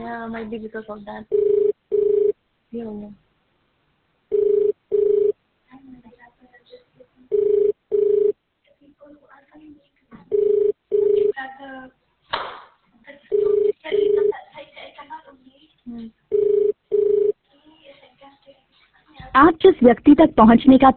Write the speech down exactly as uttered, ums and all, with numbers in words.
Yeah, might be because of that. Yeah. आप जिस व्यक्ति तक पहुंचने का